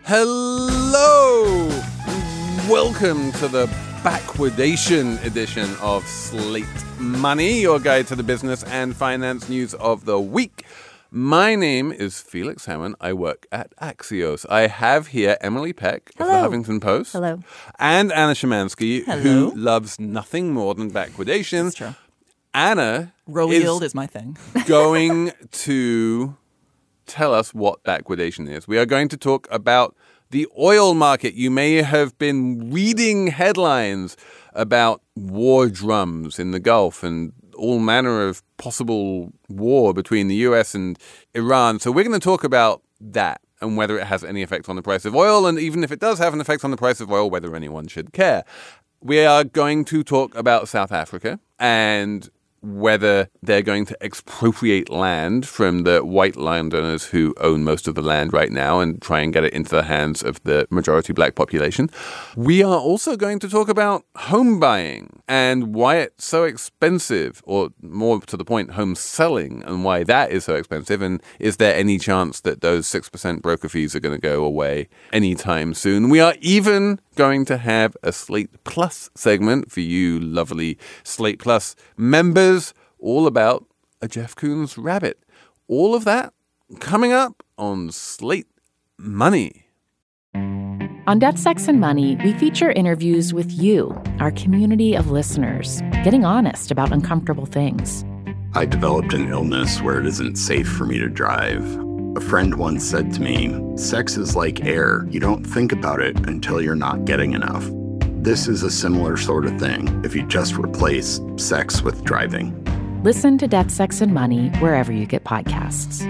Hello! Welcome to the Backwardation edition of Slate Money, your guide to the business and finance news of the week. My name is Felix Hammond. I work at Axios. I have here Emily Peck of the Huffington Post. Hello. And Anna Szymanski, who loves nothing more than backwardation. That's true. Anna Roll yield is my thing. Going to tell us what backwardation is. We are going to talk about the oil market. You may have been reading headlines about war drums in the Gulf and all manner of possible war between the US and Iran. So we're going to talk about that and whether it has any effect on the price of oil. And even if it does have an effect on the price of oil, whether anyone should care. We are going to talk about South Africa and whether they're going to expropriate land from the white landowners who own most of the land right now and try and get it into the hands of the majority black population. We are also going to talk about home buying and why it's so expensive, or more to the point, home selling, and why that is so expensive. And is there any chance that those 6% broker fees are going to go away anytime soon? We are even going to have a Slate Plus segment for you lovely Slate Plus members, all about a Jeff Koons rabbit. All of that coming up on Slate Money. On Debt, Sex, and Money, we feature interviews with you, our community of listeners, getting honest about uncomfortable things. I developed an illness where it isn't safe for me to drive. A friend once said to me, "Sex is like air. You don't think about it until you're not getting enough." This is a similar sort of thing if you just replace sex with driving. Listen to Debt, Sex, and Money wherever you get podcasts.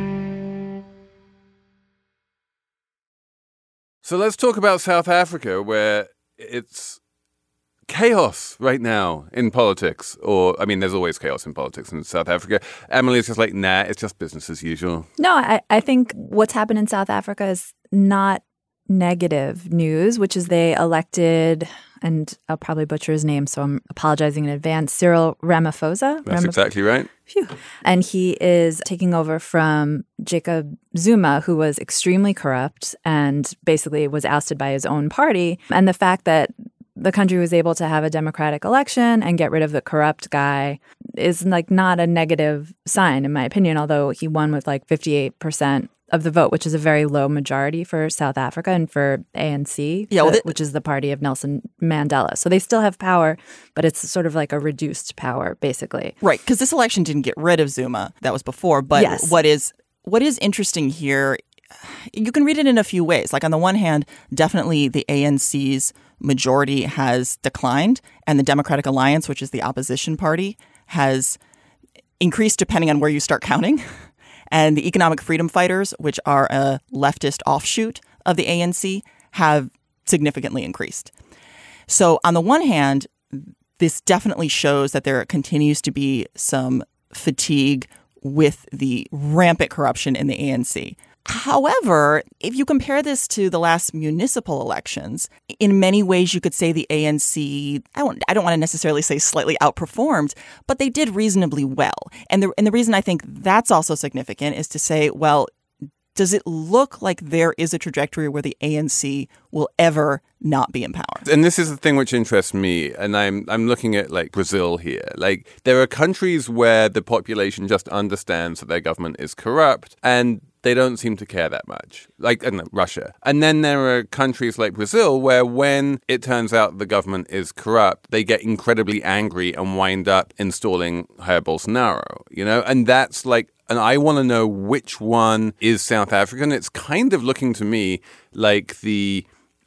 So let's talk about South Africa, where it's chaos right now in politics. Or, I mean, there's always chaos in politics in South Africa. Emily's just like, nah, it's just business as usual. No, I think what's happened in South Africa is not negative news, which is they elected, and I'll probably butcher his name, so I'm apologizing in advance, Cyril Ramaphosa. That's exactly right. Phew. And he is taking over from Jacob Zuma, who was extremely corrupt and basically was ousted by his own party. And the fact that the country was able to have a democratic election and get rid of the corrupt guy is like not a negative sign, in my opinion, although he won with like 58% of the vote, which is a very low majority for South Africa and for ANC, which is the party of Nelson Mandela. So they still have power, but it's sort of like a reduced power, basically. Right, because this election didn't get rid of Zuma. That was before. But yes. What is interesting here, you can read it in a few ways. Like on the one hand, definitely the ANC's majority has declined, and the Democratic Alliance, which is the opposition party, has increased depending on where you start counting. And the Economic Freedom Fighters, which are a leftist offshoot of the ANC, have significantly increased. So on the one hand, this definitely shows that there continues to be some fatigue with the rampant corruption in the ANC. However, if you compare this to the last municipal elections, in many ways you could say the ANC, I don't want to necessarily say slightly outperformed, but they did reasonably well. And the reason I think that's also significant is to say, well, does it look like there is a trajectory where the ANC will ever not be in power? And this is the thing which interests me. And I'm looking at like Brazil here. Like there are countries where the population just understands that their government is corrupt and they don't seem to care that much, like Russia. And then there are countries like Brazil where when it turns out the government is corrupt, they get incredibly angry and wind up installing Jair Bolsonaro, you know? And that's like, and I want to know which one is South African. It's kind of looking to me like the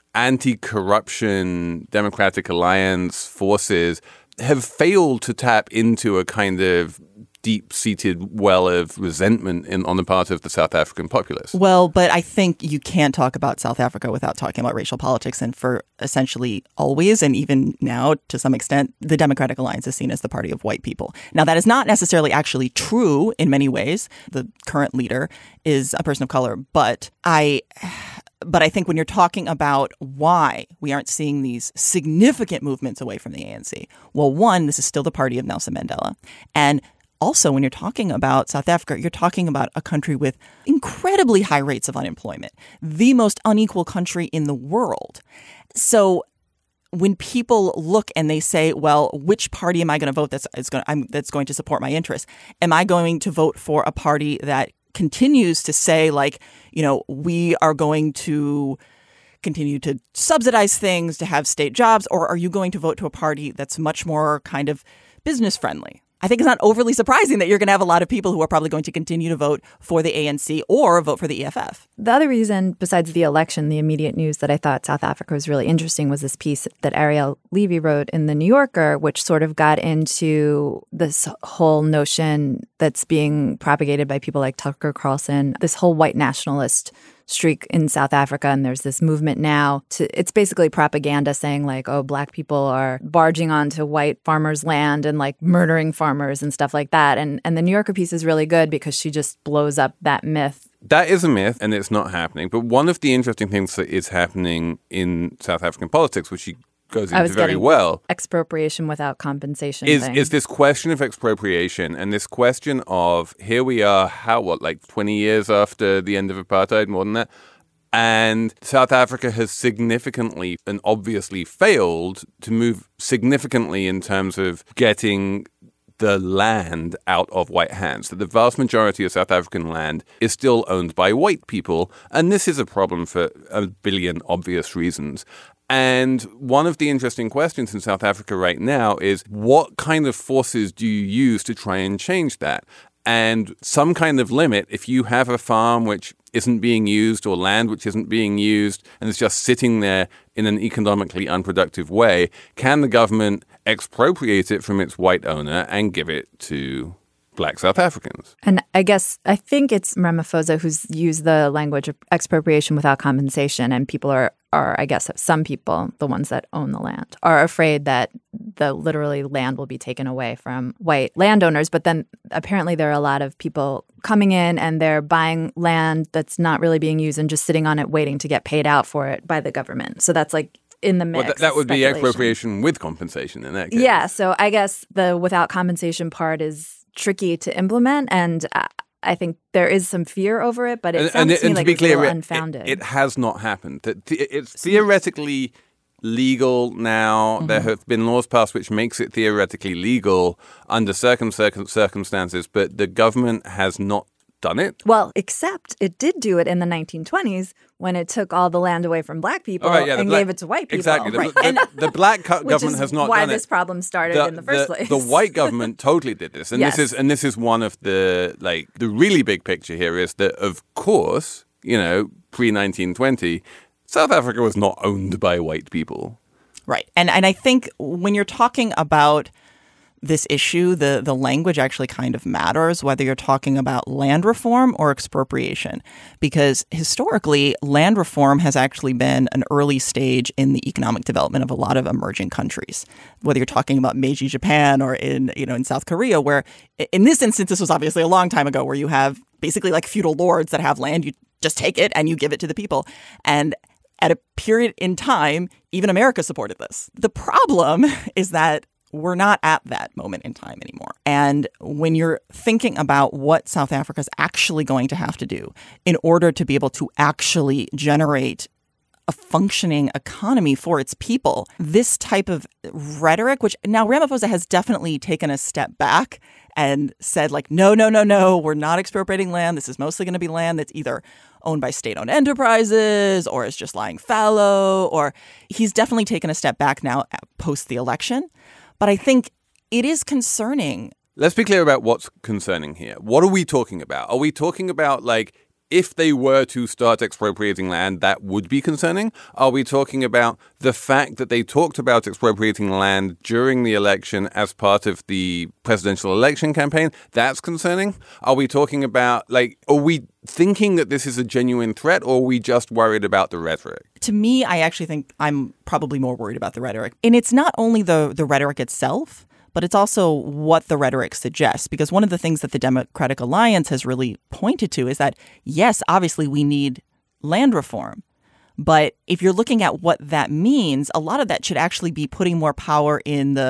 anti-corruption Democratic Alliance forces have failed to tap into a kind of deep-seated well of resentment on the part of the South African populace. Well, but I think you can't talk about South Africa without talking about racial politics. And for essentially always, and even now to some extent, the Democratic Alliance is seen as the party of white people. Now, that is not necessarily actually true in many ways. The current leader is a person of color. But I think when you're talking about why we aren't seeing these significant movements away from the ANC, well, one, this is still the party of Nelson Mandela. And also, when you're talking about South Africa, you're talking about a country with incredibly high rates of unemployment, the most unequal country in the world. So when people look and they say, well, which party am I going to vote that's going to support my interests? Am I going to vote for a party that continues to say, like, you know, we are going to continue to subsidize things, to have state jobs, or are you going to vote to a party that's much more kind of business friendly? I think it's not overly surprising that you're going to have a lot of people who are probably going to continue to vote for the ANC or vote for the EFF. The other reason, besides the election, the immediate news that I thought South Africa was really interesting was this piece that Ariel Levy wrote in The New Yorker, which sort of got into this whole notion that's being propagated by people like Tucker Carlson, this whole white nationalist streak in South Africa. And there's this movement now it's basically propaganda saying like, oh, Black people are barging onto white farmers' land and like murdering farmers and stuff like that. And the New Yorker piece is really good because she just blows up that myth. That is a myth and it's not happening. But one of the interesting things that is happening in South African politics, which she goes into very well. Expropriation without compensation is this question of expropriation and this question of here we are, like 20 years after the end of apartheid, more than that. And South Africa has significantly and obviously failed to move significantly in terms of getting the land out of white hands. That the vast majority of South African land is still owned by white people. And this is a problem for a billion obvious reasons. And one of the interesting questions in South Africa right now is what kind of forces do you use to try and change that? And some kind of limit, if you have a farm which isn't being used or land which isn't being used and it's just sitting there in an economically unproductive way, can the government expropriate it from its white owner and give it to Black South Africans? And I think it's Ramaphosa who's used the language of expropriation without compensation. And people are I guess some people, the ones that own the land, are afraid that the literally land will be taken away from white landowners. But then apparently there are a lot of people coming in and they're buying land that's not really being used and just sitting on it waiting to get paid out for it by the government. So that's like in the mix. Well, that would be expropriation with compensation in that case. Yeah. So I guess the without compensation part is tricky to implement. And I think there is some fear over it, but it sounds to me like it's a little unfounded. It has not happened. It's theoretically legal now. Mm-hmm. There have been laws passed which makes it theoretically legal under certain circumstances, but the government has not done it. Well, except it did do it in the 1920s when it took all the land away from Black people and gave it to white people. Exactly. The Black government has not done it. Why this problem started in the first place. The white government totally did this. And yes. this is one of the really big picture here is that, of course, pre-1920, South Africa was not owned by white people. Right. And I think when you're talking about this issue, the language actually kind of matters, whether you're talking about land reform or expropriation, because historically, land reform has actually been an early stage in the economic development of a lot of emerging countries, whether you're talking about Meiji Japan or in South Korea, where in this instance, this was obviously a long time ago, where you have basically like feudal lords that have land, you just take it and you give it to the people. And at a period in time, even America supported this. The problem is that we're not at that moment in time anymore. And when you're thinking about what South Africa is actually going to have to do in order to be able to actually generate a functioning economy for its people, this type of rhetoric, which now Ramaphosa has definitely taken a step back and said like, no, we're not expropriating land. This is mostly going to be land that's either owned by state-owned enterprises or is just lying fallow, or he's definitely taken a step back now post the election. But I think it is concerning. Let's be clear about what's concerning here. What are we talking about? Are we talking about if they were to start expropriating land, that would be concerning? Are we talking about the fact that they talked about expropriating land during the election as part of the presidential election campaign? That's concerning. Are we talking about are we thinking that this is a genuine threat, or are we just worried about the rhetoric? To me, I actually think I'm probably more worried about the rhetoric. And it's not only the rhetoric itself, but it's also what the rhetoric suggests. Because one of the things that the Democratic Alliance has really pointed to is that, yes, obviously we need land reform. But if you're looking at what that means, a lot of that should actually be putting more power in the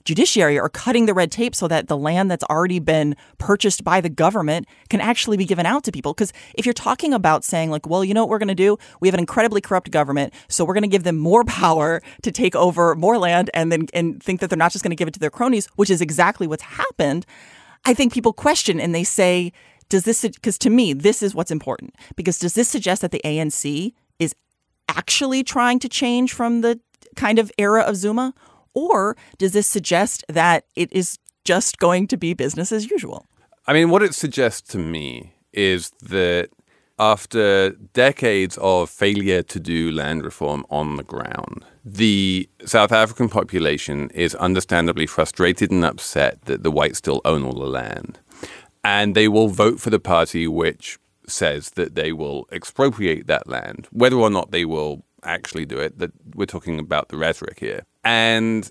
judiciary are cutting the red tape so that the land that's already been purchased by the government can actually be given out to people. Because if you're talking about saying like, well, you know what we're going to do? We have an incredibly corrupt government, so we're going to give them more power to take over more land and think that they're not just going to give it to their cronies, which is exactly what's happened. I think people question and they say, because to me, this is what's important. Because does this suggest that the ANC is actually trying to change from the kind of era of Zuma? Or does this suggest that it is just going to be business as usual? I mean, what it suggests to me is that after decades of failure to do land reform on the ground, the South African population is understandably frustrated and upset that the whites still own all the land. And they will vote for the party which says that they will expropriate that land, whether or not they will actually do it. That we're talking about the rhetoric here. And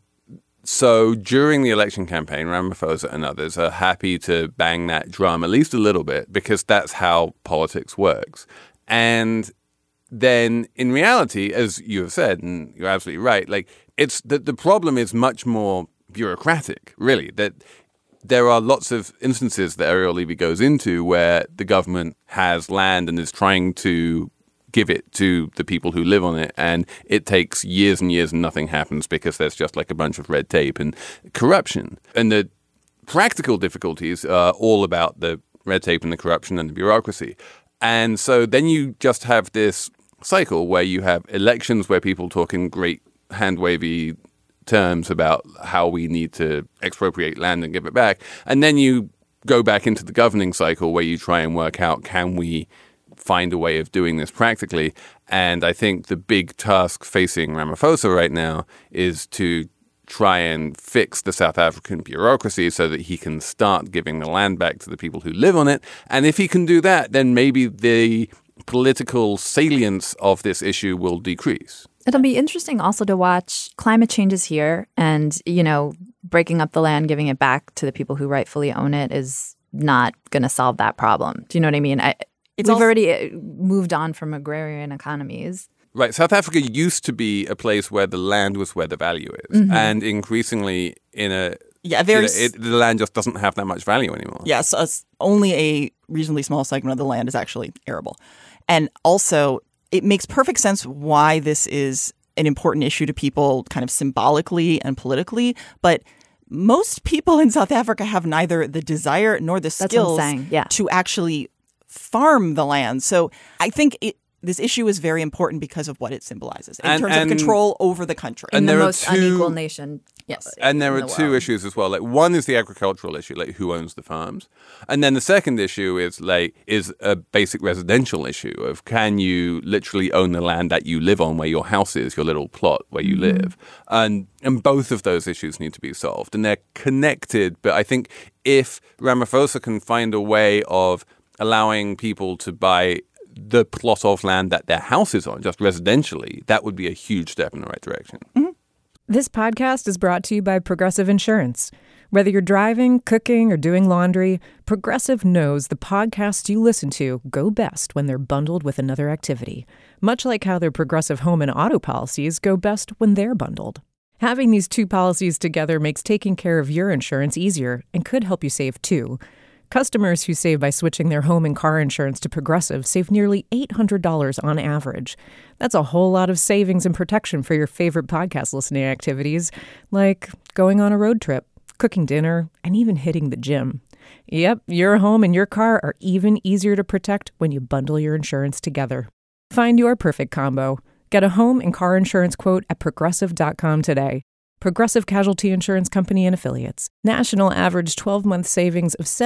so during the election campaign, Ramaphosa and others are happy to bang that drum at least a little bit because that's how politics works. And then in reality, as you have said, and you're absolutely right, like it's that the problem is much more bureaucratic, really, that there are lots of instances that Ariel Levy goes into where the government has land and is trying to give it to the people who live on it. And it takes years and years and nothing happens because there's just like a bunch of red tape and corruption. And the practical difficulties are all about the red tape and the corruption and the bureaucracy. And so then you just have this cycle where you have elections where people talk in great hand-wavy terms about how we need to expropriate land and give it back. And then you go back into the governing cycle where you try and work out, can we find a way of doing this practically? And I think the big task facing Ramaphosa right now is to try and fix the South African bureaucracy so that he can start giving the land back to the people who live on it. And if he can do that, then maybe the political salience of this issue will decrease. It'll be interesting also to watch climate changes here and, breaking up the land, giving it back to the people who rightfully own it is not going to solve that problem. Do you know what I mean? We've already moved on from agrarian economies. Right. South Africa used to be a place where the land was where the value is. Mm-hmm. And increasingly the land just doesn't have that much value anymore. Yes. Only a reasonably small segment of the land is actually arable. And also, it makes perfect sense why this is an important issue to people kind of symbolically and politically. But most people in South Africa have neither the desire nor the skills to actually farm the land. So I think this issue is very important because of what it symbolizes in terms of control over the country. And the most unequal nation. Yes. And there are two issues as well. Like one is the agricultural issue, like who owns the farms. And then the second issue is a basic residential issue of can you literally own the land that you live on where your house is, your little plot where you live. And both of those issues need to be solved. And they're connected. But I think if Ramaphosa can find a way of allowing people to buy the plot of land that their house is on, just residentially, that would be a huge step in the right direction. Mm-hmm. This podcast is brought to you by Progressive Insurance. Whether you're driving, cooking, or doing laundry, Progressive knows the podcasts you listen to go best when they're bundled with another activity, much like how their Progressive home and auto policies go best when they're bundled. Having these two policies together makes taking care of your insurance easier and could help you save too. Customers who save by switching their home and car insurance to Progressive save nearly $800 on average. That's a whole lot of savings and protection for your favorite podcast listening activities, like going on a road trip, cooking dinner, and even hitting the gym. Yep, your home and your car are even easier to protect when you bundle your insurance together. Find your perfect combo. Get a home and car insurance quote at Progressive.com today. Progressive Casualty Insurance Company and Affiliates. National average 12-month savings of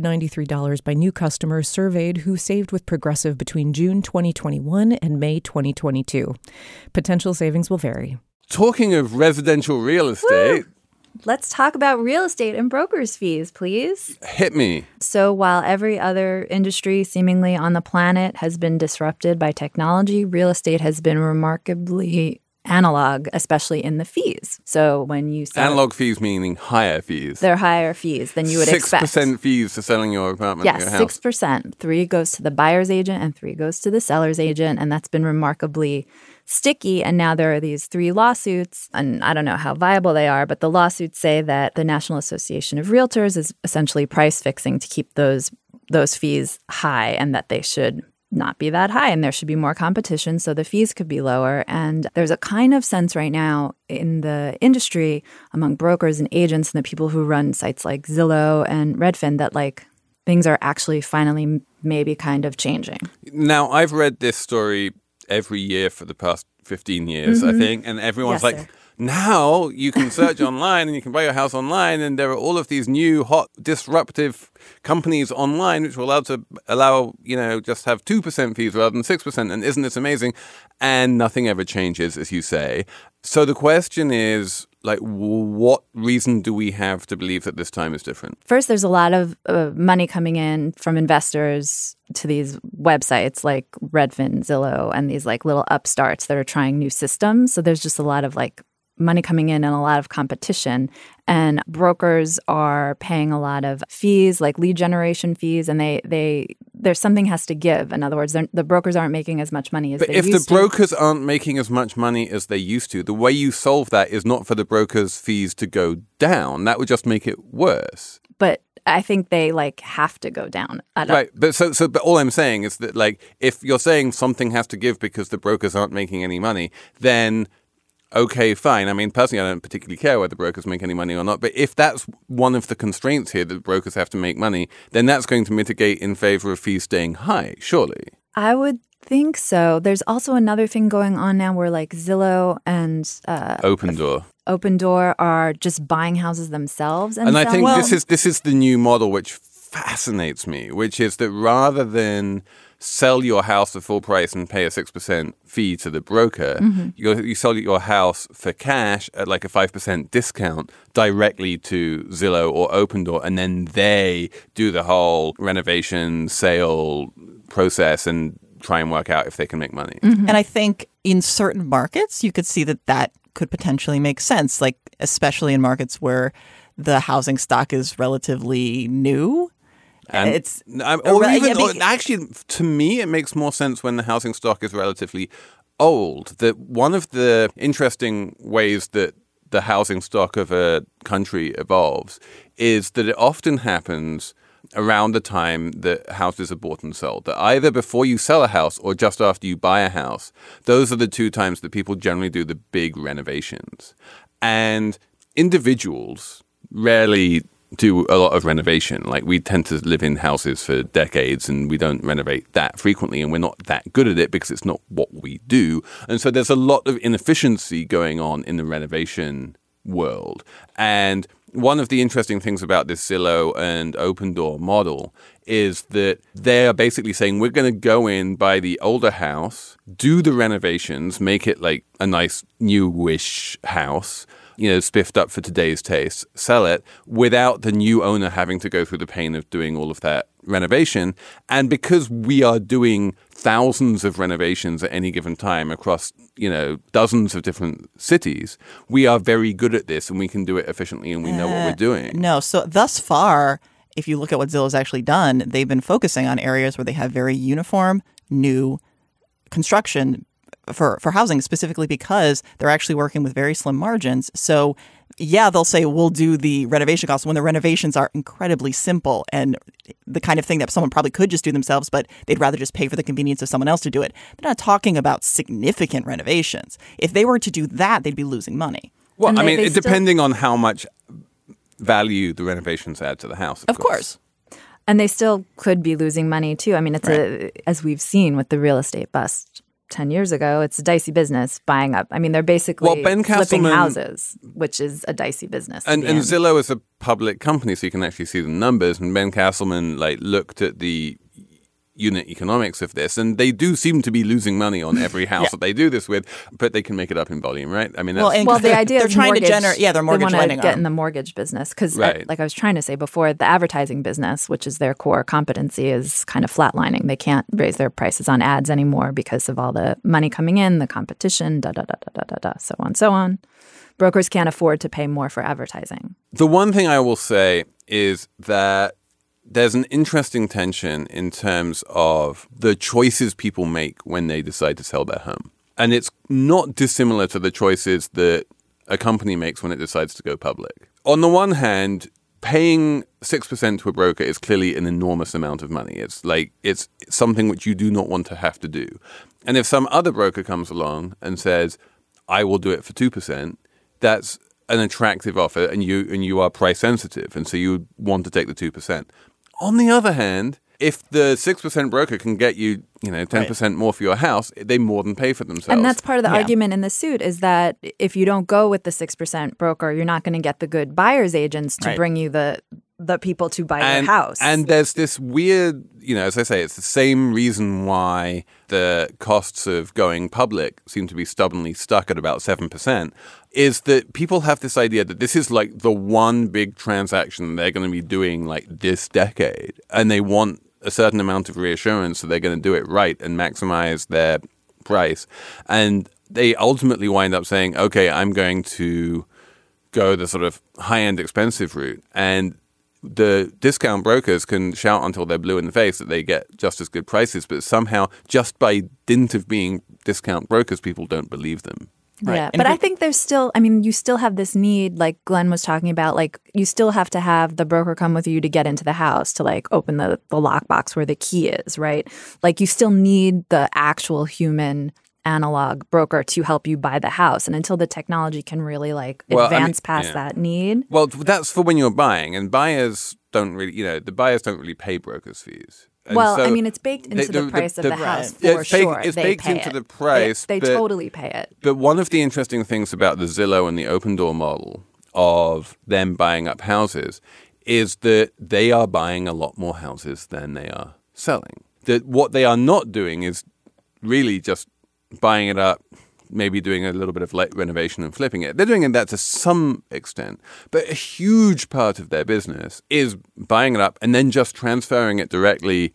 $793 by new customers surveyed who saved with Progressive between June 2021 and May 2022. Potential savings will vary. Talking of residential real estate... Woo! Let's talk about real estate and broker's fees, please. Hit me. So while every other industry seemingly on the planet has been disrupted by technology, real estate has been remarkably analog, especially in the fees. So when you sell analog fees meaning higher fees. They're higher fees than you would expect. 6% fees for selling your apartment. Yes, your house. 6%. 3 goes to the buyer's agent and 3 goes to the seller's agent. And that's been remarkably sticky. And now there are these 3 lawsuits, and I don't know how viable they are, but the lawsuits say that the National Association of Realtors is essentially price fixing to keep those fees high, and that they should not be that high and there should be more competition so the fees could be lower. And there's a kind of sense right now in the industry among brokers and agents and the people who run sites like Zillow and Redfin that like things are actually finally maybe kind of changing. Now, I've read this story every year for the past 15 years, I think, and everyone's Yes, sir. now you can search online and you can buy your house online, and there are all of these new hot disruptive companies online which will allow just have 2% fees rather than 6%, and isn't this amazing? And nothing ever changes, as you say. So the question is, like, what reason do we have to believe that this time is different? First, there's a lot of money coming in from investors to these websites like Redfin, Zillow, and these like little upstarts that are trying new systems. So there's just a lot of like money coming in and a lot of competition. And brokers are paying a lot of fees, like lead generation fees, and there's something has to give. In other words, the brokers aren't making as much money as they used to. But if the brokers aren't making as much money as they used to, the way you solve that is not for the brokers' fees to go down. That would just make it worse. But I think they like have to go down. Right. But all I'm saying is that, like, if you're saying something has to give because the brokers aren't making any money, then okay, fine. I mean, personally, I don't particularly care whether brokers make any money or not. But if that's one of the constraints here, that brokers have to make money, then that's going to mitigate in favor of fees staying high, surely. I would think so. There's also another thing going on now where like Zillow and Opendoor are just buying houses themselves. And I think selling this is the new model which fascinates me, which is that rather than sell your house for full price and pay a 6% fee to the broker, you sell your house for cash at like a 5% discount directly to Zillow or Opendoor, and then they do the whole renovation sale process and try and work out if they can make money. And I think in certain markets, you could see that could potentially make sense, like especially in markets where the housing stock is relatively new. And actually, to me, it makes more sense when the housing stock is relatively old. That one of the interesting ways that the housing stock of a country evolves is that it often happens around the time that houses are bought and sold. That either before you sell a house or just after you buy a house, those are the two times that people generally do the big renovations. And individuals rarely do a lot of renovation. Like, we tend to live in houses for decades and we don't renovate that frequently, and we're not that good at it because it's not what we do. And so there's a lot of inefficiency going on in the renovation world. And one of the interesting things about this Zillow and Opendoor model is that they are basically saying, we're going to go in, buy the older house, do the renovations, make it like a nice newish house, spiffed up for today's taste, sell it without the new owner having to go through the pain of doing all of that renovation. And because we are doing thousands of renovations at any given time across, dozens of different cities, we are very good at this and we can do it efficiently and we know what we're doing. No. So thus far, if you look at what Zillow's actually done, they've been focusing on areas where they have very uniform, new construction for housing, specifically because they're actually working with very slim margins. So yeah, they'll say, we'll do the renovation costs when the renovations are incredibly simple and the kind of thing that someone probably could just do themselves, but they'd rather just pay for the convenience of someone else to do it. They're not talking about significant renovations. If they were to do that, they'd be losing money. Well, depending on how much value the renovations add to the house. Of course. And they still could be losing money too. I mean, it's as we've seen with the real estate bust 10 years ago, it's a dicey business buying up. I mean, they're basically flipping houses, which is a dicey business. And Zillow is a public company, so you can actually see the numbers. And Ben Castleman looked at the unit economics of this, and they do seem to be losing money on every house that they do this with, but they can make it up in volume, right? I mean, that's the idea they're is trying mortgage, to generate, their mortgage they lending want to get arm. in the mortgage business because, right. like I was trying to say before, the advertising business, which is their core competency, is kind of flatlining. They can't raise their prices on ads anymore because of all the money coming in, the competition, so on, so on. Brokers can't afford to pay more for advertising. The one thing I will say is that there's an interesting tension in terms of the choices people make when they decide to sell their home. And it's not dissimilar to the choices that a company makes when it decides to go public. On the one hand, paying 6% to a broker is clearly an enormous amount of money. It's something which you do not want to have to do. And if some other broker comes along and says, I will do it for 2%, that's an attractive offer, and you are price sensitive, and so you want to take the 2%. On the other hand, if the 6% broker can get you, 10% more for your house, they more than pay for themselves. And that's part of the argument in the suit is that if you don't go with the 6% broker, you're not going to get the good buyer's agents to bring you the people to buy your house. And there's this weird, as I say, it's the same reason why the costs of going public seem to be stubbornly stuck at about 7%, is that people have this idea that this is like the one big transaction they're going to be doing like this decade. And they want a certain amount of reassurance that they're going to do it right and maximize their price. And they ultimately wind up saying, okay, I'm going to go the sort of high-end expensive route. And the discount brokers can shout until they're blue in the face that they get just as good prices, but somehow just by dint of being discount brokers, people don't believe them. Yeah, but I think there's still, you still have this need, like Glenn was talking about, like you still have to have the broker come with you to get into the house, to like open the lockbox where the key is, right? Like you still need the actual human analog broker to help you buy the house. And until the technology can really advance past that need. Well, that's for when you're buying, and buyers don't really, the buyers don't really pay brokers' fees. And so it's baked into the price of the house for sure. It's baked into the price. They totally pay it. But one of the interesting things about the Zillow and the Open Door model of them buying up houses is that they are buying a lot more houses than they are selling. That what they are not doing is really just buying it up, maybe doing a little bit of light renovation and flipping it. They're doing that to some extent. But a huge part of their business is buying it up and then just transferring it directly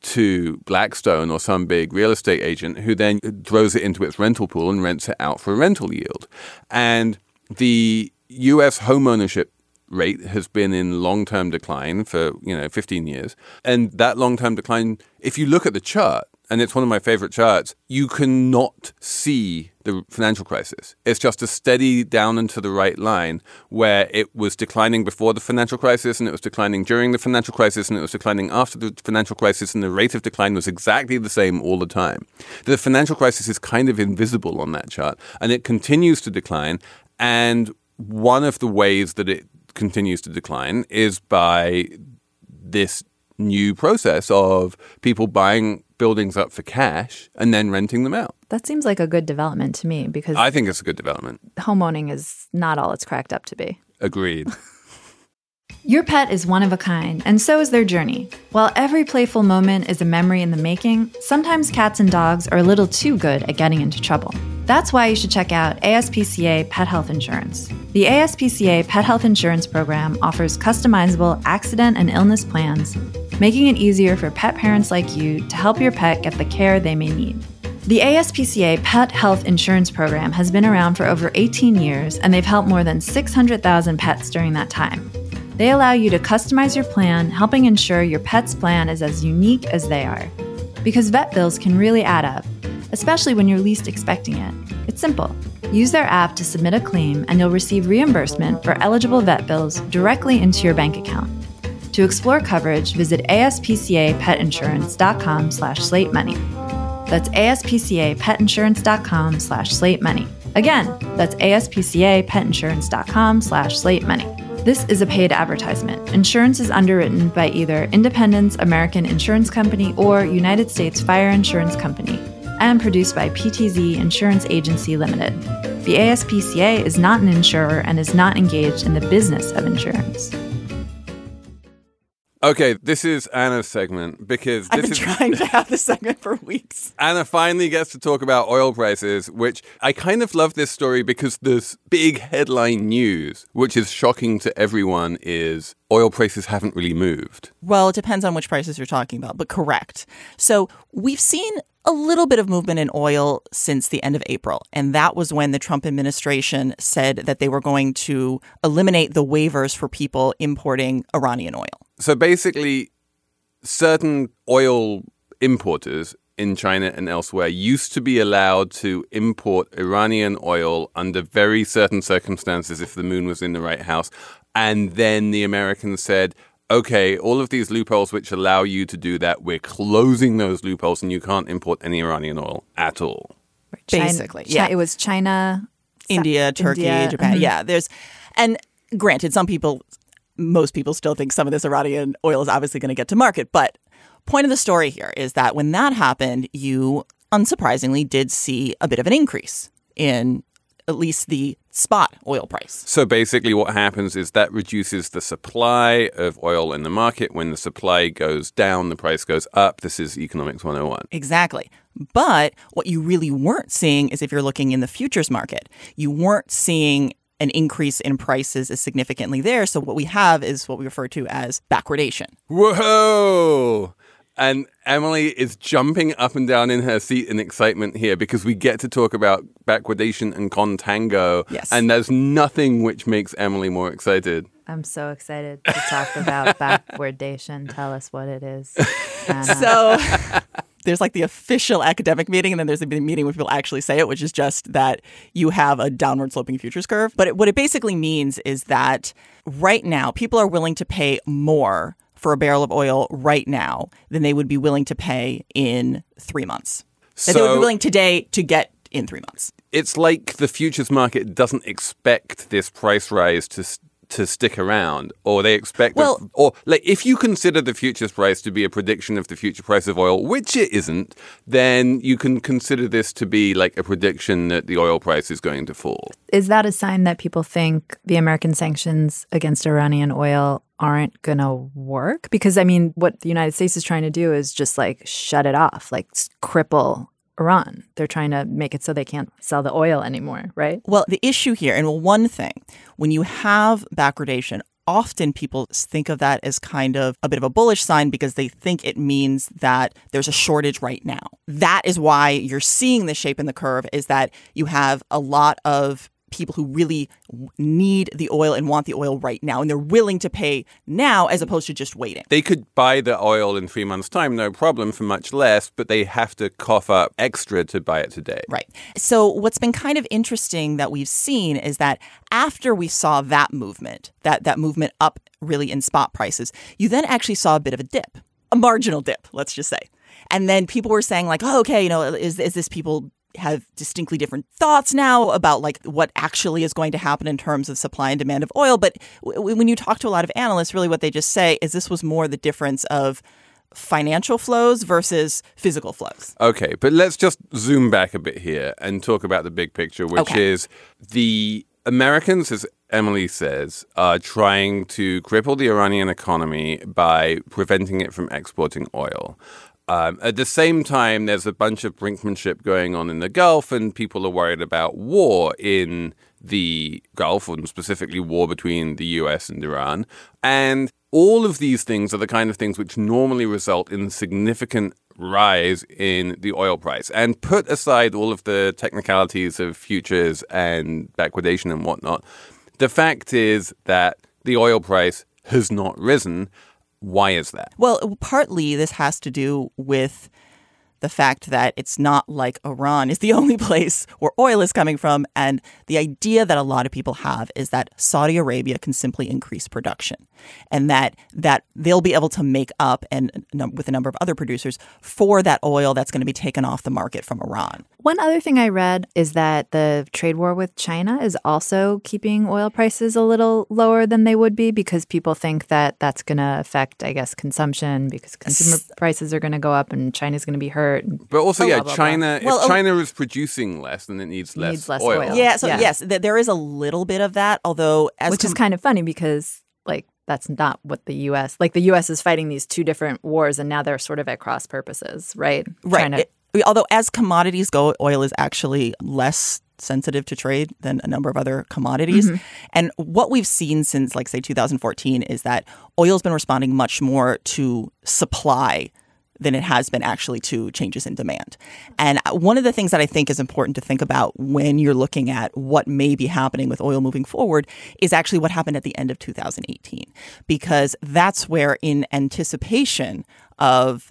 to Blackstone or some big real estate agent who then throws it into its rental pool and rents it out for a rental yield. And the U.S. homeownership rate has been in long-term decline for, 15 years. And that long-term decline, if you look at the chart, and it's one of my favorite charts, you cannot see the financial crisis. It's just a steady down and to the right line where it was declining before the financial crisis, and it was declining during the financial crisis, and it was declining after the financial crisis, and the rate of decline was exactly the same all the time. The financial crisis is kind of invisible on that chart, and it continues to decline. And one of the ways that it continues to decline is by this new process of people buying buildings up for cash and then renting them out. That seems like a good development to me because I think it's a good development. Homeowning is not all it's cracked up to be. Agreed. Your pet is one of a kind, and so is their journey. While every playful moment is a memory in the making, sometimes cats and dogs are a little too good at getting into trouble. That's why you should check out ASPCA Pet Health Insurance. The ASPCA Pet Health Insurance Program offers customizable accident and illness plans, making it easier for pet parents like you to help your pet get the care they may need. The ASPCA Pet Health Insurance Program has been around for over 18 years, and they've helped more than 600,000 pets during that time. They allow you to customize your plan, helping ensure your pet's plan is as unique as they are. Because vet bills can really add up, especially when you're least expecting it. It's simple. Use their app to submit a claim, and you'll receive reimbursement for eligible vet bills directly into your bank account. To explore coverage, visit aspcapetinsurance.com/slatemoney. That's aspcapetinsurance.com/slatemoney. Again, that's aspcapetinsurance.com/slatemoney. This is a paid advertisement. Insurance is underwritten by either Independence American Insurance Company or United States Fire Insurance Company and produced by PTZ Insurance Agency Limited. The ASPCA is not an insurer and is not engaged in the business of insurance. Okay, this is Anna's segment because I've been trying to have this segment for weeks. Anna finally gets to talk about oil prices, which I kind of love this story because this big headline news, which is shocking to everyone, is oil prices haven't really moved. Well, it depends on which prices you're talking about, but correct. So we've seen a little bit of movement in oil since the end of April. And that was when the Trump administration said that they were going to eliminate the waivers for people importing Iranian oil. So basically, certain oil importers in China and elsewhere used to be allowed to import Iranian oil under very certain circumstances if the moon was in the right house. And then the Americans said, okay, all of these loopholes which allow you to do that, we're closing those loopholes and you can't import any Iranian oil at all. Basically, yeah. It was China, India, Turkey, Japan. Mm-hmm. Yeah, and granted, most people still think some of this Iranian oil is obviously going to get to market. But point of the story here is that when that happened, you unsurprisingly did see a bit of an increase in at least the spot oil price. So basically what happens is that reduces the supply of oil in the market. When the supply goes down, the price goes up. This is Economics 101. Exactly. But what you really weren't seeing is if you're looking in the futures market, you weren't seeing an increase in prices as significantly there. So what we have is what we refer to as backwardation. Whoa! And Emily is jumping up and down in her seat in excitement here because we get to talk about backwardation and contango. Yes. And there's nothing which makes Emily more excited. I'm so excited to talk about backwardation. Tell us what it is. So there's like the official academic meeting, and then there's a meeting where people actually say it, which is just that you have a downward sloping futures curve. But what it basically means is that right now, people are willing to pay more for a barrel of oil right now than they would be willing to pay in 3 months. That they would be willing today to get in 3 months. It's like the futures market doesn't expect this price rise to stick around, or they expect, or like if you consider the futures price to be a prediction of the future price of oil, which it isn't, then you can consider this to be like a prediction that the oil price is going to fall. Is that a sign that people think the American sanctions against Iranian oil aren't going to work? Because, I mean, what the United States is trying to do is just like shut it off, like cripple Iran. They're trying to make it so they can't sell the oil anymore, right? Well, the issue here, and one thing, when you have backwardation, often people think of that as kind of a bit of a bullish sign because they think it means that there's a shortage right now. That is why you're seeing the shape in the curve, is that you have a lot of people who really need the oil and want the oil right now, and they're willing to pay now as opposed to just waiting. They could buy the oil in 3 months' time, no problem, for much less, but they have to cough up extra to buy it today. Right. So what's been kind of interesting that we've seen is that after we saw that movement, that movement up really in spot prices, you then actually saw a bit of a dip, a marginal dip, let's just say. And then people were saying like, oh, okay, is this people have distinctly different thoughts now about like what actually is going to happen in terms of supply and demand of oil. But when you talk to a lot of analysts, really what they just say is this was more the difference of financial flows versus physical flows. Okay, but let's just zoom back a bit here and talk about the big picture, which is the Americans, as Emily says, are trying to cripple the Iranian economy by preventing it from exporting oil. At the same time, there's a bunch of brinkmanship going on in the Gulf, and people are worried about war in the Gulf, and specifically war between the US and Iran. And all of these things are the kind of things which normally result in significant rise in the oil price. And put aside all of the technicalities of futures and backwardation and whatnot, the fact is that the oil price has not risen. Why is that? Well, partly this has to do with the fact that it's not like Iran is the only place where oil is coming from. And the idea that a lot of people have is that Saudi Arabia can simply increase production and that they'll be able to make up and with a number of other producers for that oil that's going to be taken off the market from Iran. One other thing I read is that the trade war with China is also keeping oil prices a little lower than they would be because people think that that's going to affect, I guess, consumption because consumer prices are going to go up and China's going to be hurt. But also, blah, blah, China, blah. if China is producing less, then it needs less oil. Yeah, so yes, there is a little bit of that, although which is kind of funny because like that's not what the U.S. like the U.S. is fighting these two different wars and now they're sort of at cross purposes, right? Right. Although as commodities go, oil is actually less sensitive to trade than a number of other commodities. Mm-hmm. And what we've seen since, like, say, 2014 is that oil's been responding much more to supply than it has been actually to changes in demand. And one of the things that I think is important to think about when you're looking at what may be happening with oil moving forward is actually what happened at the end of 2018, because that's where in anticipation of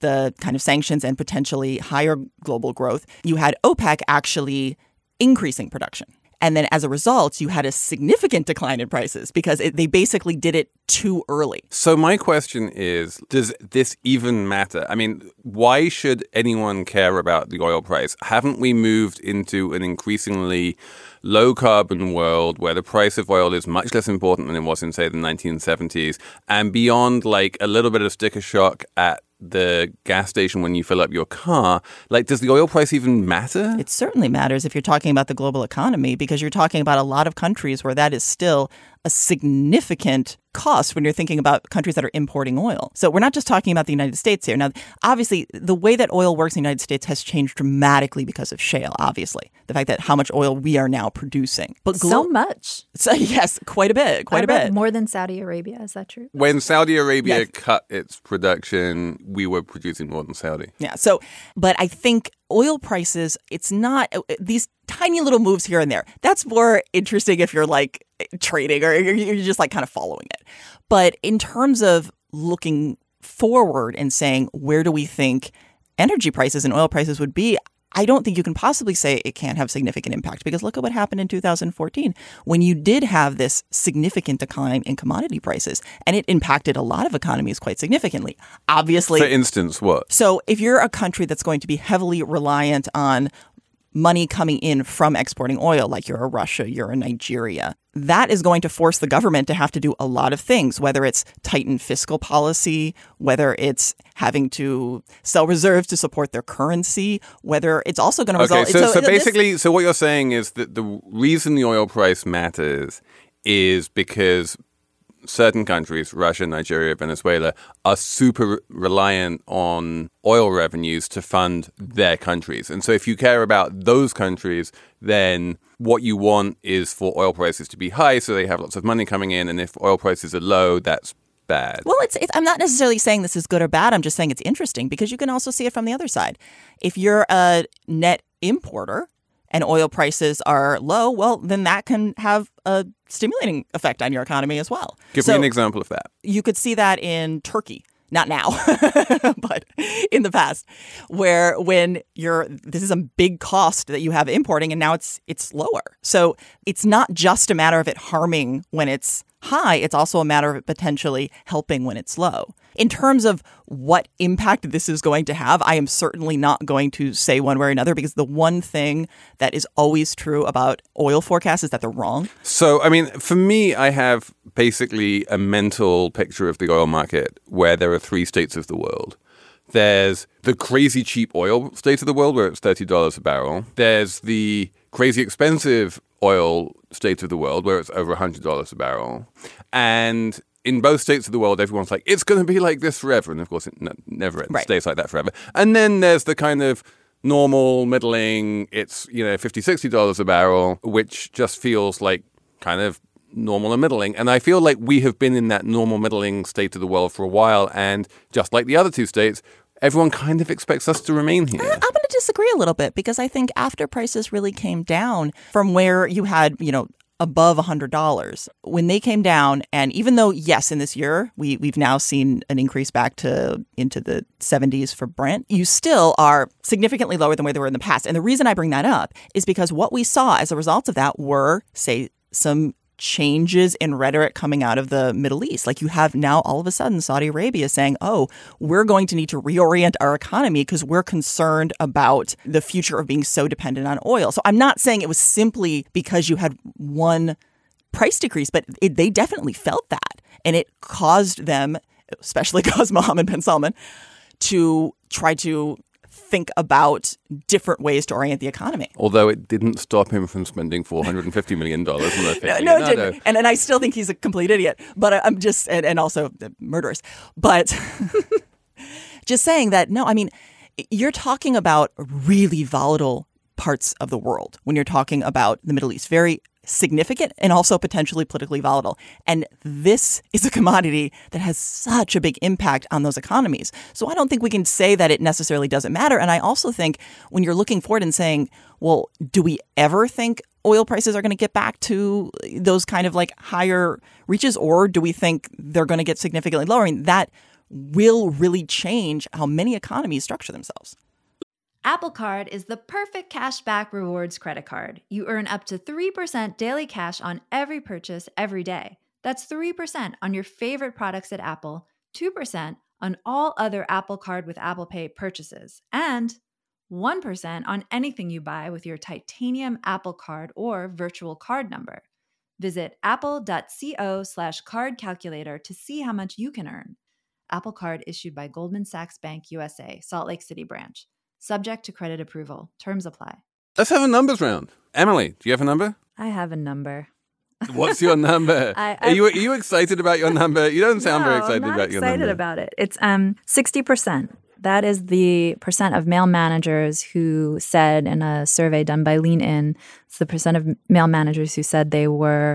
the kind of sanctions and potentially higher global growth, you had OPEC actually increasing production. And then as a result, you had a significant decline in prices because they basically did it too early. So my question is, does this even matter? I mean, why should anyone care about the oil price? Haven't we moved into an increasingly low carbon world where the price of oil is much less important than it was in, say, the 1970s? And beyond like a little bit of sticker shock at the gas station when you fill up your car, like, does the oil price even matter? It certainly matters if you're talking about the global economy, because you're talking about a lot of countries where that is still a significant cost when you're thinking about countries that are importing oil. So we're not just talking about the United States here. Now, obviously, the way that oil works in the United States has changed dramatically because of shale, obviously. The fact that how much oil we are now producing. But so much. So, yes, quite a bit, quite a bit. More than Saudi Arabia. Is that true? When Saudi Arabia cut its production, we were producing more than Saudi. Yeah. So, but I think oil prices, it's not these tiny little moves here and there. That's more interesting if you're like trading or you're just like kind of following it. But in terms of looking forward and saying, where do we think energy prices and oil prices would be? I don't think you can possibly say it can't have significant impact, because look at what happened in 2014 when you did have this significant decline in commodity prices, and it impacted a lot of economies quite significantly. Obviously. For instance, what? So if you're a country that's going to be heavily reliant on money coming in from exporting oil, like you're a Russia, you're a Nigeria, that is going to force the government to have to do a lot of things, whether it's tighten fiscal policy, whether it's having to sell reserves to support their currency, whether it's also going to result... So basically, so what you're saying is that the reason the oil price matters is because certain countries, Russia, Nigeria, Venezuela, are super reliant on oil revenues to fund their countries. And so if you care about those countries, then what you want is for oil prices to be high so they have lots of money coming in. And if oil prices are low, that's bad. Well, I'm not necessarily saying this is good or bad. I'm just saying it's interesting because you can also see it from the other side. If you're a net importer and oil prices are low, well, then that can have a stimulating effect on your economy as well. Give me an example of that. You could see that in Turkey. Not now, but in the past, where this is a big cost that you have importing and now it's lower. So it's not just a matter of it harming when it's high. It's also a matter of it potentially helping when it's low. In terms of what impact this is going to have, I am certainly not going to say one way or another, because the one thing that is always true about oil forecasts is that they're wrong. So, I mean, for me, I have basically a mental picture of the oil market where there are three states of the world. There's the crazy cheap oil state of the world where it's $30 a barrel. There's the crazy expensive oil state of the world where it's over $100 a barrel. And in both states of the world, everyone's like, it's going to be like this forever. And of course, it never stays like that forever. And then there's the kind of normal, middling, it's, $50, $60 a barrel, which just feels like kind of normal and middling. And I feel like we have been in that normal, middling state of the world for a while. And just like the other two states, everyone kind of expects us to remain here. I'm going to disagree a little bit, because I think after prices really came down from where you had, above $100, when they came down, and even though, yes, in this year, we've now seen an increase back into the 70s for Brent, you still are significantly lower than where they were in the past. And the reason I bring that up is because what we saw as a result of that were, say, some changes in rhetoric coming out of the Middle East. Like, you have now all of a sudden Saudi Arabia saying, oh, we're going to need to reorient our economy because we're concerned about the future of being so dependent on oil. So I'm not saying it was simply because you had one price decrease, but they definitely felt that. And it caused them, especially caused Mohammed bin Salman, to try to think about different ways to orient the economy. Although it didn't stop him from spending $450 million on the thing. No, it didn't. And I still think he's a complete idiot. But I'm just, and also murderous. But just saying that, no, I mean, you're talking about really volatile parts of the world when you're talking about the Middle East. Very significant and also potentially politically volatile. And this is a commodity that has such a big impact on those economies. So I don't think we can say that it necessarily doesn't matter. And I also think when you're looking forward and saying, well, do we ever think oil prices are going to get back to those kind of like higher reaches, or do we think they're going to get significantly lower? I mean, that will really change how many economies structure themselves. Apple Card is the perfect cashback rewards credit card. You earn up to 3% daily cash on every purchase every day. That's 3% on your favorite products at Apple, 2% on all other Apple Card with Apple Pay purchases, and 1% on anything you buy with your titanium Apple Card or virtual card number. Visit apple.co/card calculator to see how much you can earn. Apple Card issued by Goldman Sachs Bank USA, Salt Lake City branch. Subject to credit approval. Terms apply. Let's have a numbers round. Emily, do you have a number? I have a number. What's your number? Are you excited about your number? You don't sound very excited about your number. I'm excited about it. It's 60%. That is the percent of male managers who said in a survey done by Lean In, it's the percent of male managers who said they were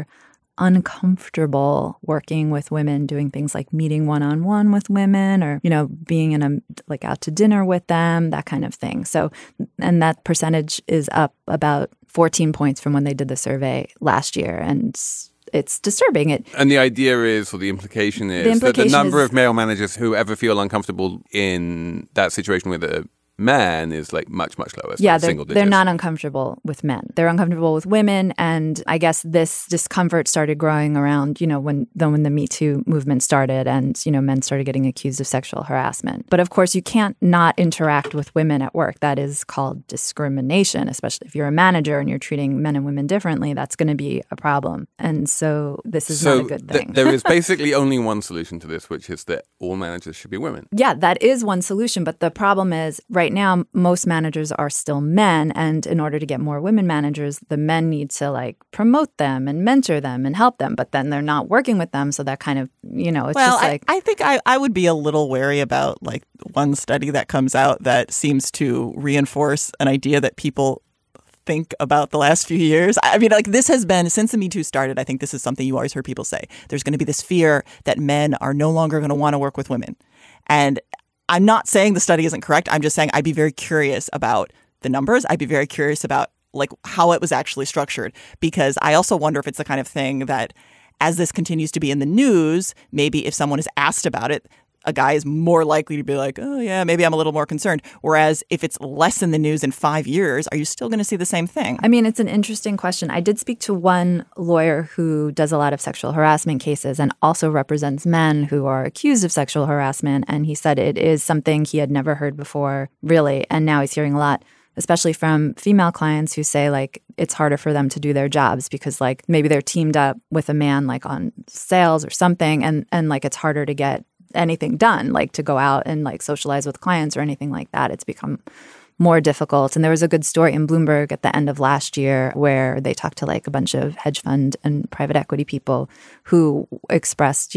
uncomfortable working with women, doing things like meeting one-on-one with women or, being out to dinner with them, that kind of thing. So, and that percentage is up about 14 points from when they did the survey last year. And it's disturbing. And the idea is, or the implication is, that the number of male managers who ever feel uncomfortable in that situation with a man is like much, much lower. Yeah, they're not uncomfortable with men. They're uncomfortable with women. And I guess this discomfort started growing around, when the Me Too movement started and, men started getting accused of sexual harassment. But of course, you can't not interact with women at work. That is called discrimination, especially if you're a manager and you're treating men and women differently. That's going to be a problem. And so this is not a good thing. There is basically only one solution to this, which is that all managers should be women. Yeah, that is one solution. But the problem is right now, most managers are still men. And in order to get more women managers, the men need to promote them and mentor them and help them. But then they're not working with them. So that kind of, it's just like. I think I would be a little wary about one study that comes out that seems to reinforce an idea that people think about the last few years. I mean, this has been, since the Me Too started, I think this is something you always heard people say. There's going to be this fear that men are no longer going to want to work with women. And I'm not saying the study isn't correct. I'm just saying I'd be very curious about the numbers. I'd be very curious about how it was actually structured, because I also wonder if it's the kind of thing that as this continues to be in the news, maybe if someone is asked about it, a guy is more likely to be like, oh, yeah, maybe I'm a little more concerned. Whereas if it's less in the news in 5 years, are you still going to see the same thing? I mean, it's an interesting question. I did speak to one lawyer who does a lot of sexual harassment cases and also represents men who are accused of sexual harassment. And he said it is something he had never heard before, really. And now he's hearing a lot, especially from female clients who say it's harder for them to do their jobs because maybe they're teamed up with a man on sales or something. And it's harder to get anything done, to go out and socialize with clients or anything like that. It's become more difficult. And there was a good story in Bloomberg at the end of last year where they talked to a bunch of hedge fund and private equity people who expressed,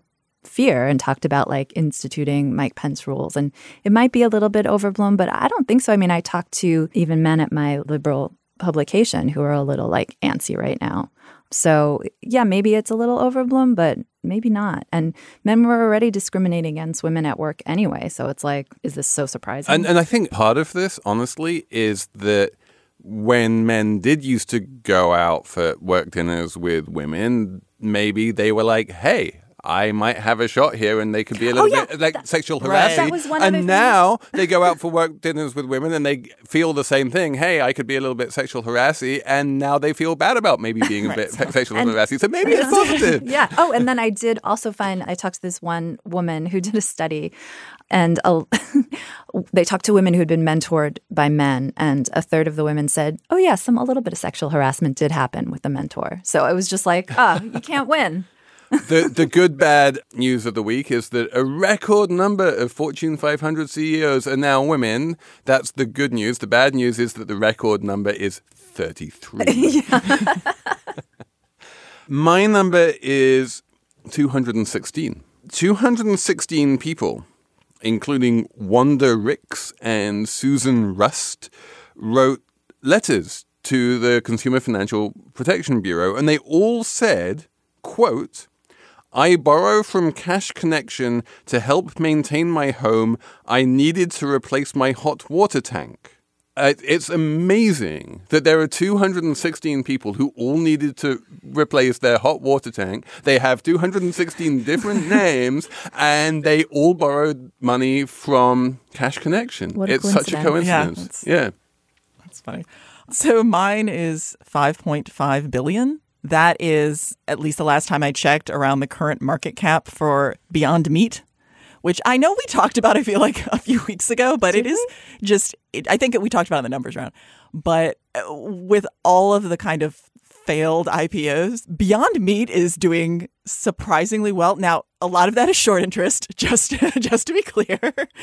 fear and talked about instituting Mike Pence rules. And it might be a little bit overblown, but I don't think so. I mean, I talked to even men at my liberal publication who are a little antsy right now. So yeah, maybe it's a little overblown, but maybe not. And men were already discriminating against women at work anyway. So it's is this so surprising? And I think part of this, honestly, is that when men did used to go out for work dinners with women, maybe they were like, hey, I might have a shot here, and they could be a little bit sexual harassing. That was one and now they go out for work dinners with women, and they feel the same thing. Hey, I could be a little bit sexual harassing, and now they feel bad about maybe being a bit sexual harassing. So maybe it's positive. Yeah. Oh, and then I did also I talked to this one woman who did a study, and they talked to women who had been mentored by men, and a third of the women said, "Oh, yeah, a little bit of sexual harassment did happen with the mentor." So it was just you can't win. The good, bad news of the week is that a record number of Fortune 500 CEOs are now women. That's the good news. The bad news is that the record number is 33. My number is 216. 216 people, including Wanda Ricks and Susan Rust, wrote letters to the Consumer Financial Protection Bureau, and they all said, quote, I borrow from Cash Connection to help maintain my home. I needed to replace my hot water tank. It's amazing that there are 216 people who all needed to replace their hot water tank. They have 216 different names, and they all borrowed money from Cash Connection. It's such a coincidence. Yeah. That's funny. So mine is $5.5 billion. That is, at least the last time I checked, around the current market cap for Beyond Meat, which I know we talked about, I feel like, a few weeks ago, but it is just, I think we talked about in the numbers round. But with all of the kind of failed IPOs, Beyond Meat is doing surprisingly well. Now, a lot of that is short interest, just to be clear.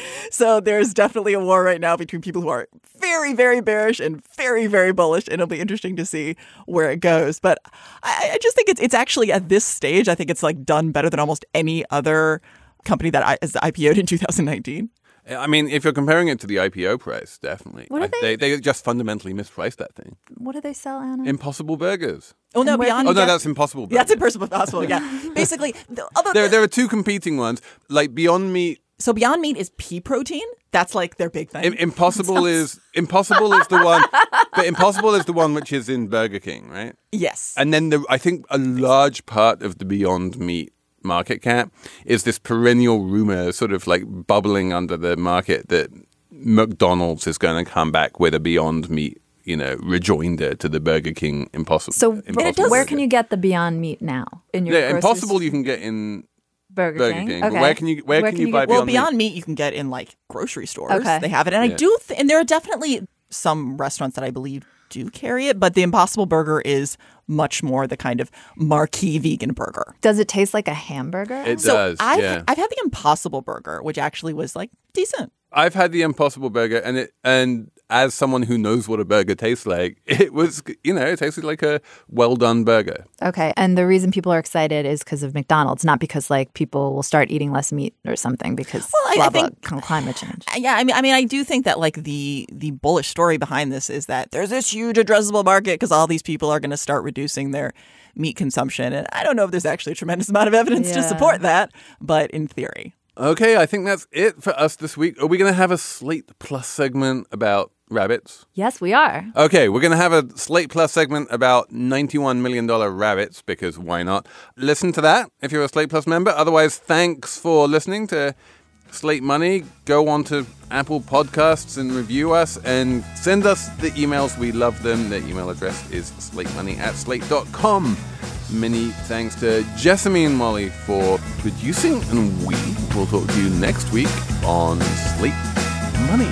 So there's definitely a war right now between people who are very, very bearish and very, very bullish. And it'll be interesting to see where it goes. But I just think it's actually at this stage, I think it's like done better than almost any other company that is IPO'd in 2019. I mean, if you're comparing it to the IPO price, definitely. What are they just fundamentally mispriced that thing. What do they sell, Anna? Impossible Burgers. Oh, no, Beyond. Oh, no, that's Impossible Burgers. That's Impossible, yeah. Basically, there are two competing ones, like Beyond Meat. So Beyond Meat is pea protein. That's like their big thing. Impossible is the one, but Impossible is the one which is in Burger King, right? Yes. And then I think a large part of the Beyond Meat market cap is this perennial rumor sort of like bubbling under the market that McDonald's is going to come back with a Beyond Meat, rejoinder to the Burger King Impossible. So where can you get the Beyond Meat now? In your Impossible you can get in Burger King. Okay. But where can you buy Beyond Meat? Well, Beyond Meat you can get in like grocery stores. Okay. They have it. And I do and there are definitely some restaurants that I believe do carry it, but the Impossible Burger is much more the kind of marquee vegan burger. Does it taste like a hamburger? It does. I've had the Impossible Burger, which actually was like decent. I've had the Impossible Burger, and as someone who knows what a burger tastes like, it was, it tasted like a well-done burger. Okay, and the reason people are excited is because of McDonald's, not because like people will start eating less meat or something because I think climate change. Yeah, I mean, I do think that like the bullish story behind this is that there's this huge addressable market because all these people are going to start reducing their meat consumption, and I don't know if there's actually a tremendous amount of evidence to support that, but in theory. Okay, I think that's it for us this week. Are we going to have a Slate Plus segment about rabbits? Yes, we are. Okay, we're going to have a Slate Plus segment about $91 million rabbits, because why not? Listen to that if you're a Slate Plus member. Otherwise, thanks for listening to Slate Money. Go on to Apple Podcasts and review us and send us the emails. We love them. The email address is slatemoney@slate.com. Many thanks to Jessamine Molly for producing, and we will talk to you next week on Slate Money.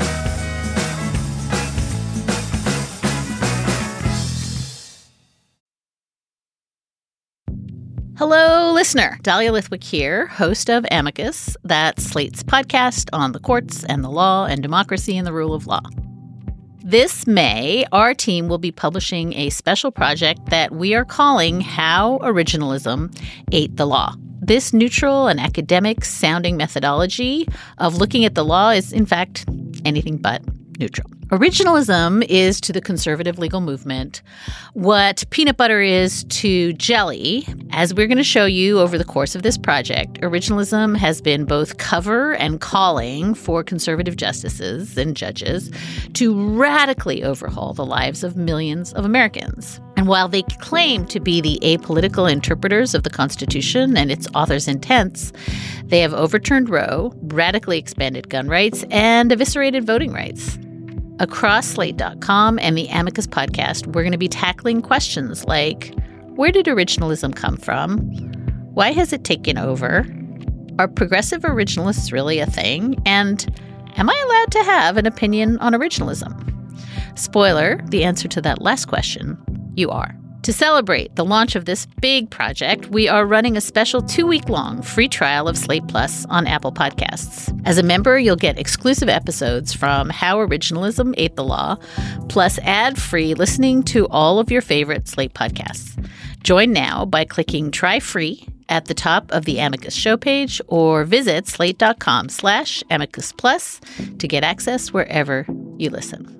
Hello, listener. Dahlia Lithwick here, host of Amicus, that's Slate's podcast on the courts and the law and democracy and the rule of law. This May, our team will be publishing a special project that we are calling How Originalism Ate the Law. This neutral and academic-sounding methodology of looking at the law is, in fact, anything but neutral. Originalism is to the conservative legal movement what peanut butter is to jelly. As we're going to show you over the course of this project, originalism has been both cover and calling for conservative justices and judges to radically overhaul the lives of millions of Americans. And while they claim to be the apolitical interpreters of the Constitution and its author's intents, they have overturned Roe, radically expanded gun rights, and eviscerated voting rights. Across Slate.com and the Amicus podcast, we're going to be tackling questions like, where did originalism come from? Why has it taken over? Are progressive originalists really a thing? And am I allowed to have an opinion on originalism? Spoiler, the answer to that last question, you are. To celebrate the launch of this big project, we are running a special 2-week-long free trial of Slate Plus on Apple Podcasts. As a member, you'll get exclusive episodes from How Originalism Ate the Law, plus ad-free listening to all of your favorite Slate podcasts. Join now by clicking Try Free at the top of the Amicus show page or visit slate.com/Amicus Plus to get access wherever you listen.